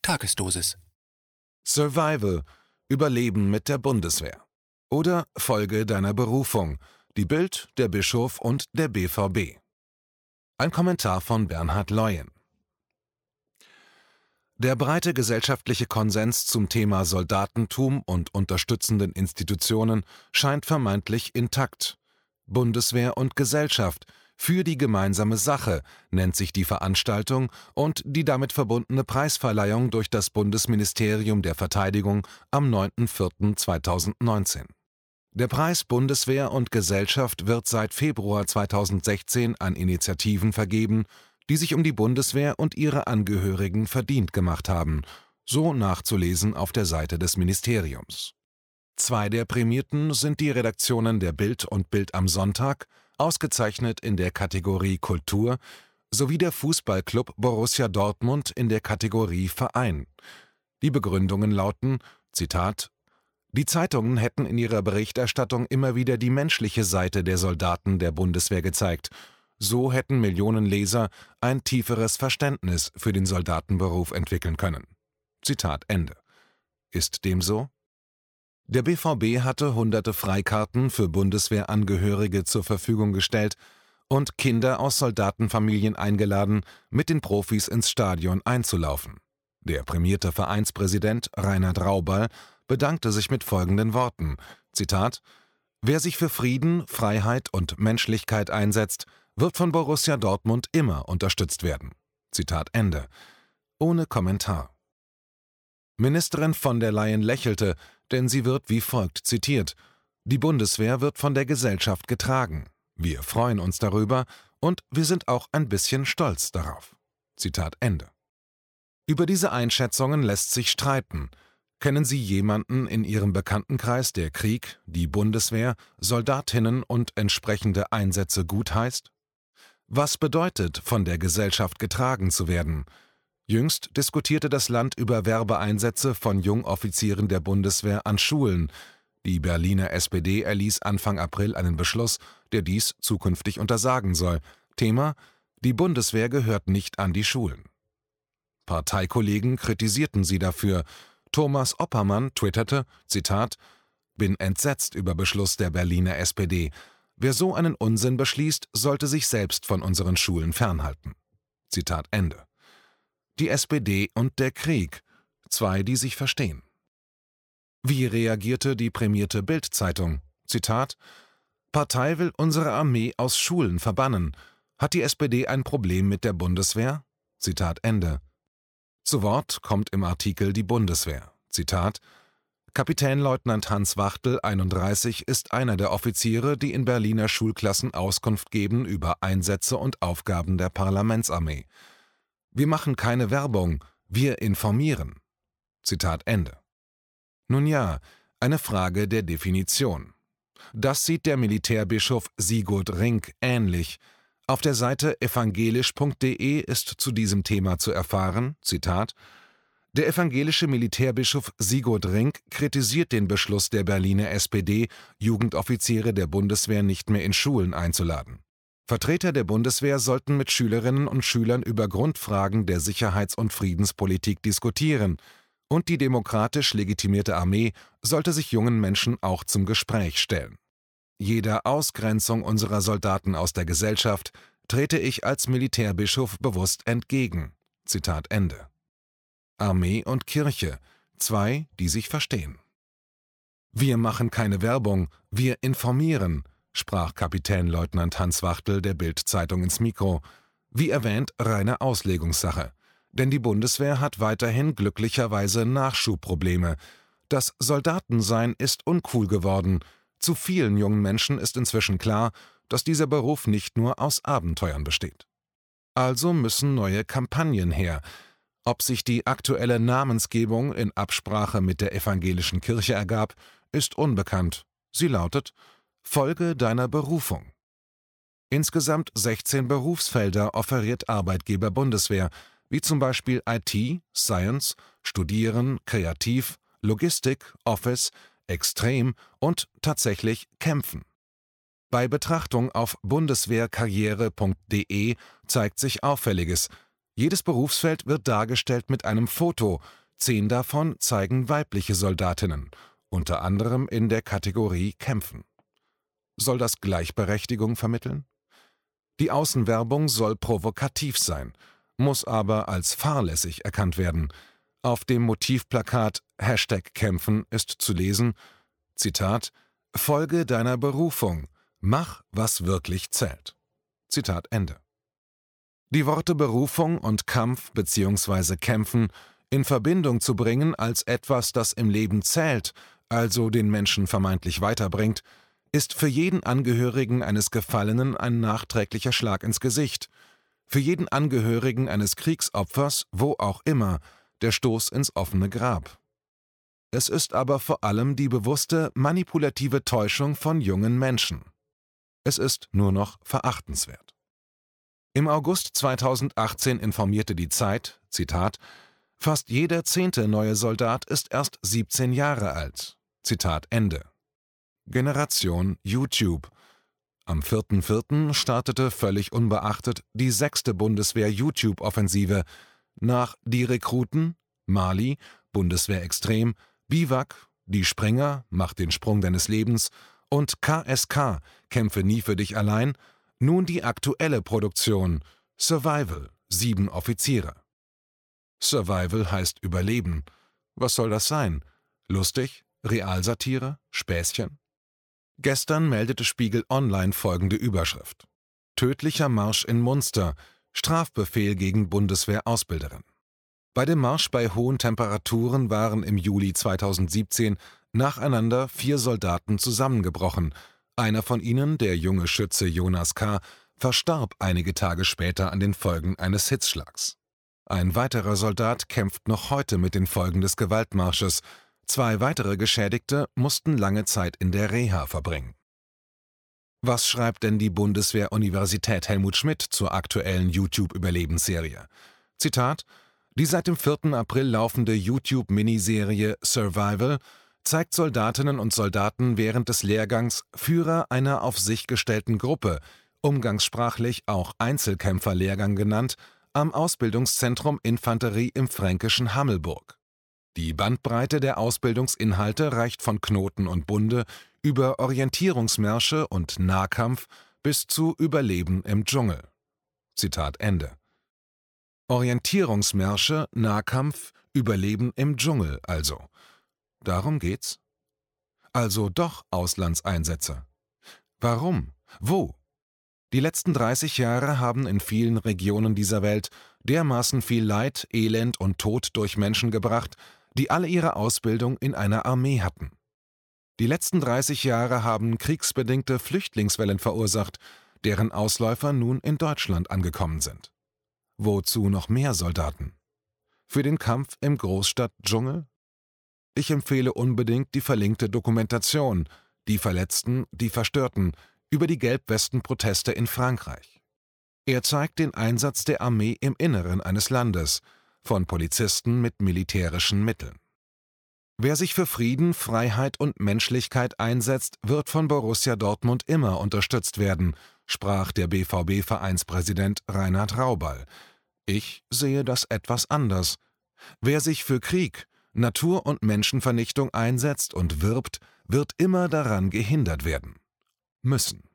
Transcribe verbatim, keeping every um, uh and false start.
Tagesdosis. Survival – Überleben mit der Bundeswehr. Oder Folge deiner Berufung – die Bild, der Bischof und der B V B. Ein Kommentar von Bernhard Leuen. Der breite gesellschaftliche Konsens zum Thema Soldatentum und unterstützenden Institutionen scheint vermeintlich intakt. Bundeswehr und Gesellschaft für die gemeinsame Sache nennt sich die Veranstaltung und die damit verbundene Preisverleihung durch das Bundesministerium der Verteidigung am neunten vierten zweitausendneunzehn. Der Preis Bundeswehr und Gesellschaft wird seit Februar zweitausendsechzehn an Initiativen vergeben, die sich um die Bundeswehr und ihre Angehörigen verdient gemacht haben, so nachzulesen auf der Seite des Ministeriums. Zwei der Prämierten sind die Redaktionen der Bild und Bild am Sonntag, ausgezeichnet in der Kategorie Kultur, sowie der Fußballclub Borussia Dortmund in der Kategorie Verein. Die Begründungen lauten, Zitat, die Zeitungen hätten in ihrer Berichterstattung immer wieder die menschliche Seite der Soldaten der Bundeswehr gezeigt. So hätten Millionen Leser ein tieferes Verständnis für den Soldatenberuf entwickeln können. Zitat Ende. Ist dem so? Der B V B hatte hunderte Freikarten für Bundeswehrangehörige zur Verfügung gestellt und Kinder aus Soldatenfamilien eingeladen, mit den Profis ins Stadion einzulaufen. Der prämierte Vereinspräsident Reinhard Raubal bedankte sich mit folgenden Worten, Zitat, »Wer sich für Frieden, Freiheit und Menschlichkeit einsetzt, wird von Borussia Dortmund immer unterstützt werden.« Zitat Ende. Ohne Kommentar. Ministerin von der Leyen lächelte, denn sie wird wie folgt zitiert: »Die Bundeswehr wird von der Gesellschaft getragen. Wir freuen uns darüber und wir sind auch ein bisschen stolz darauf.« Zitat Ende. Über diese Einschätzungen lässt sich streiten. Kennen Sie jemanden in Ihrem Bekanntenkreis, der Krieg, die Bundeswehr, Soldatinnen und entsprechende Einsätze gutheißt? Was bedeutet, von der Gesellschaft getragen zu werden? Jüngst diskutierte das Land über Werbeeinsätze von Jungoffizieren der Bundeswehr an Schulen. Die Berliner S P D erließ Anfang April einen Beschluss, der dies zukünftig untersagen soll. Thema: Die Bundeswehr gehört nicht an die Schulen. Parteikollegen kritisierten sie dafür. Thomas Oppermann twitterte, Zitat, »Bin entsetzt über Beschluss der Berliner S P D. Wer so einen Unsinn beschließt, sollte sich selbst von unseren Schulen fernhalten.« Zitat Ende. Die S P D und der Krieg. Zwei, die sich verstehen. Wie reagierte die prämierte Bild-Zeitung? Zitat, »Partei will unsere Armee aus Schulen verbannen. Hat die S P D ein Problem mit der Bundeswehr?« Zitat Ende. Zu Wort kommt im Artikel die Bundeswehr. Zitat, »Kapitänleutnant Hans Wachtel, einunddreißig, ist einer der Offiziere, die in Berliner Schulklassen Auskunft geben über Einsätze und Aufgaben der Parlamentsarmee. Wir machen keine Werbung, wir informieren.« Zitat Ende. Nun ja, eine Frage der Definition. Das sieht der Militärbischof Sigurd Rink ähnlich. Auf der Seite evangelisch punkt de ist zu diesem Thema zu erfahren, Zitat, »Der evangelische Militärbischof Sigurd Rink kritisiert den Beschluss der Berliner S P D, Jugendoffiziere der Bundeswehr nicht mehr in Schulen einzuladen. Vertreter der Bundeswehr sollten mit Schülerinnen und Schülern über Grundfragen der Sicherheits- und Friedenspolitik diskutieren, und die demokratisch legitimierte Armee sollte sich jungen Menschen auch zum Gespräch stellen. Jeder Ausgrenzung unserer Soldaten aus der Gesellschaft trete ich als Militärbischof bewusst entgegen.« Zitat Ende. Armee und Kirche, zwei, die sich verstehen. »Wir machen keine Werbung, wir informieren«, sprach Kapitänleutnant Hans Wachtel der Bild-Zeitung ins Mikro. Wie erwähnt, reine Auslegungssache. Denn die Bundeswehr hat weiterhin glücklicherweise Nachschubprobleme. Das Soldatensein ist uncool geworden. Zu vielen jungen Menschen ist inzwischen klar, dass dieser Beruf nicht nur aus Abenteuern besteht. Also müssen neue Kampagnen her. Ob sich die aktuelle Namensgebung in Absprache mit der evangelischen Kirche ergab, ist unbekannt. Sie lautet »Folge deiner Berufung«. Insgesamt sechzehn Berufsfelder offeriert Arbeitgeber Bundeswehr, wie zum Beispiel I T, Science, Studieren, Kreativ, Logistik, Office, Extrem und tatsächlich Kämpfen. Bei Betrachtung auf bundeswehrkarriere punkt de zeigt sich Auffälliges. Jedes Berufsfeld wird dargestellt mit einem Foto, zehn davon zeigen weibliche Soldatinnen, unter anderem in der Kategorie Kämpfen. Soll das Gleichberechtigung vermitteln? Die Außenwerbung soll provokativ sein, muss aber als fahrlässig erkannt werden. Auf dem Motivplakat Hashtag Kämpfen ist zu lesen, Zitat, »Folge deiner Berufung, mach, was wirklich zählt.« Zitat Ende. Die Worte Berufung und Kampf bzw. Kämpfen in Verbindung zu bringen als etwas, das im Leben zählt, also den Menschen vermeintlich weiterbringt, ist für jeden Angehörigen eines Gefallenen ein nachträglicher Schlag ins Gesicht, für jeden Angehörigen eines Kriegsopfers, wo auch immer, der Stoß ins offene Grab. Es ist aber vor allem die bewusste, manipulative Täuschung von jungen Menschen. Es ist nur noch verachtenswert. Im August zweitausendachtzehn informierte die Zeit, Zitat, »Fast jeder zehnte neue Soldat ist erst siebzehn Jahre alt.« Zitat Ende. Generation YouTube. Am vierten vierten startete völlig unbeachtet die sechste Bundeswehr-YouTube-Offensive nach Die Rekruten, Mali, Bundeswehr Extrem, Biwak, Die Springer, Mach den Sprung deines Lebens und K S K, Kämpfe nie für dich allein, nun die aktuelle Produktion Survival, sieben Offiziere. Survival heißt Überleben. Was soll das sein? Lustig? Realsatire? Späßchen? Gestern meldete Spiegel Online folgende Überschrift: Tödlicher Marsch in Munster, Strafbefehl gegen Bundeswehrausbilderin. Bei dem Marsch bei hohen Temperaturen waren im Juli zweitausendsiebzehn nacheinander vier Soldaten zusammengebrochen. Einer von ihnen, der junge Schütze Jonas K., verstarb einige Tage später an den Folgen eines Hitzschlags. Ein weiterer Soldat kämpft noch heute mit den Folgen des Gewaltmarsches. Zwei weitere Geschädigte mussten lange Zeit in der Reha verbringen. Was schreibt denn die Bundeswehr-Universität Helmut Schmidt zur aktuellen YouTube-Überlebensserie? Zitat: Die seit dem vierten April laufende YouTube-Miniserie Survival zeigt Soldatinnen und Soldaten während des Lehrgangs Führer einer auf sich gestellten Gruppe, umgangssprachlich auch Einzelkämpfer-Lehrgang genannt, am Ausbildungszentrum Infanterie im fränkischen Hammelburg. Die Bandbreite der Ausbildungsinhalte reicht von Knoten und Bunde über Orientierungsmärsche und Nahkampf bis zu Überleben im Dschungel. Zitat Ende. Orientierungsmärsche, Nahkampf, Überleben im Dschungel also. Darum geht's? Also doch Auslandseinsätze. Warum? Wo? Die letzten dreißig Jahre haben in vielen Regionen dieser Welt dermaßen viel Leid, Elend und Tod durch Menschen gebracht, die alle ihre Ausbildung in einer Armee hatten. Die letzten dreißig Jahre haben kriegsbedingte Flüchtlingswellen verursacht, deren Ausläufer nun in Deutschland angekommen sind. Wozu noch mehr Soldaten? Für den Kampf im Großstadtdschungel? Ich empfehle unbedingt die verlinkte Dokumentation »Die Verletzten, die Verstörten« über die Gelbwesten-Proteste in Frankreich. Er zeigt den Einsatz der Armee im Inneren eines Landes, von Polizisten mit militärischen Mitteln. Wer sich für Frieden, Freiheit und Menschlichkeit einsetzt, wird von Borussia Dortmund immer unterstützt werden, sprach der B V B-Vereinspräsident Reinhard Raubal. Ich sehe das etwas anders. Wer sich für Krieg, Natur- und Menschenvernichtung einsetzt und wirbt, wird immer daran gehindert werden. Müssen.